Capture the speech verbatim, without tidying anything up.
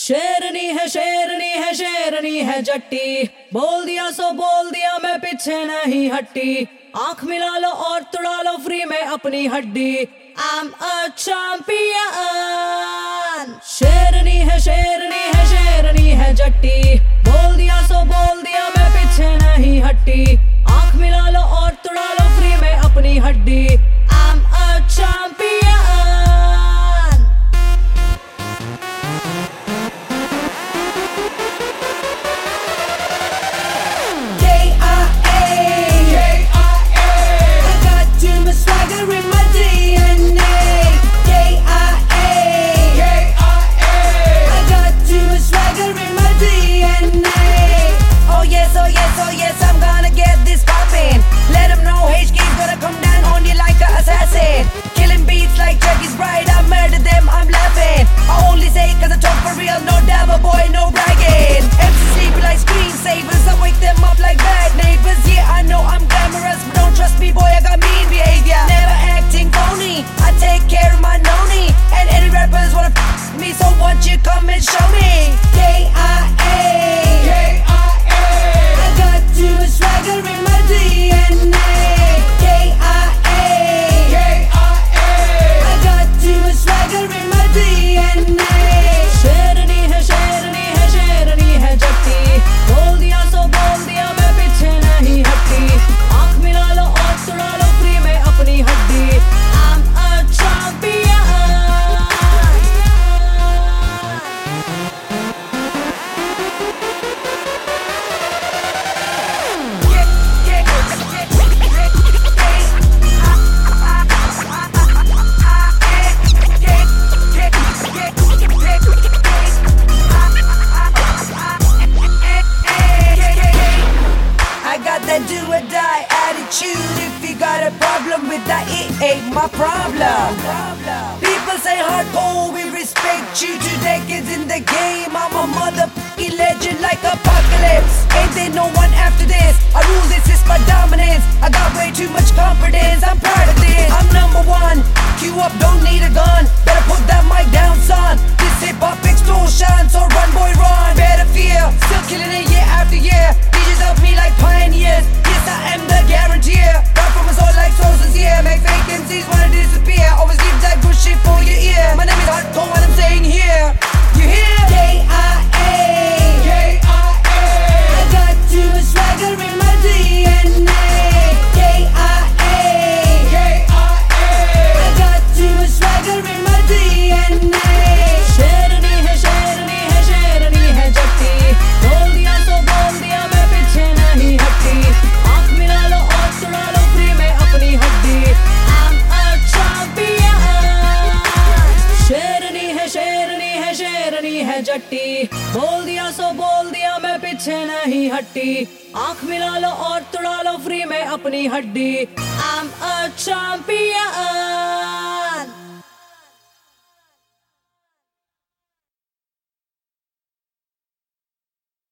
शेरनी है शेरनी है शेरनी है जट्टी, बोल दिया सो बोल दिया मैं पीछे नहीं हट्टी। आंख मिला लो और तुड़ा लो फ्री में अपनी हड्डी। I'm a champion। शेरनी है शेरनी है शेरनी है जट्टी, बोल दिया सो बोल दिया मैं पीछे नहीं हट्टी। आंख मिला लो और तुड़ा लो फ्री में अपनी हड्डी। I'm a champion। Come and show me K I A K I A I got too much swagger in my D N A K I A K I A I got too much swagger in my D N A शेरनी है शेरनी है शेरनी है जट्टी, बोल दिया सो बोल दिया मैं पीछे नहीं हट्टी। आंख मिला लो और तुड़ा लो फ्री में अपनी हड्डी। I'm a champion। That do or die attitude. If you got a problem with that, it ain't my problem. People say hardcore, we respect you. Two decades in the game, I'm a motherfucking legend like Apocalypse. Ain't there no one after this? I rule this, it's my dominance. I got way too much confidence, I'm proud of this. I'm number one, queue up, don't need a gun. Better put that mic down, son. This hip-hop extortion, so run boy run. Better fear, still killing it year after year. D Js love me like pioneers. Yes, I am the guarantee. Rap from my soul like sources here. Make fake M Cs wanna disappear. Always give that good shit for your ear. My name is hardcore, what I'm saying here. You hear? K I A K I A I got too much swagger in my D N A K I A K I A I got too much swagger in my D N A शेरनी है शेरनी है शेरनी है जट्टी, बोल दिया सो बोल दिया मैं पीछे नहीं हट्टी। आंख मिला लो और तुड़ा लो फ्री में अपनी हड्डी। I'm a champion। शेरनी है शेरनी है शेरनी है जट्टी, बोल दिया सो बोल दिया मैं पीछे नहीं हट्टी। आंख मिला लो और तुड़ा लो फ्री में अपनी हड्डी। I'm a champion।